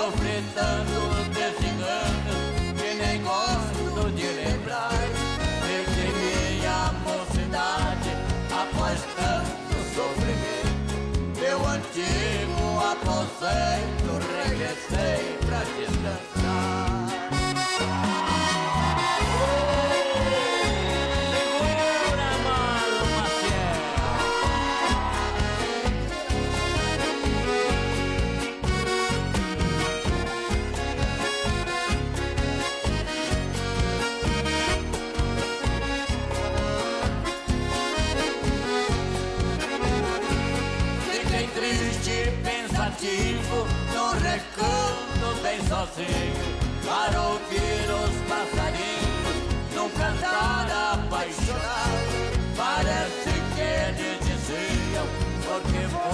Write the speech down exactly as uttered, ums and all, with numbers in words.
sofri tanto desse engano que nem gosto de lembrar. Deixei minha mocidade após tanto sofrimento. Meu antigo aposento regressei pra descansar. Triste, pensativo, no recanto bem sozinho, para ouvir os passarinhos num cantar apaixonado. Parece que eles diziam: porque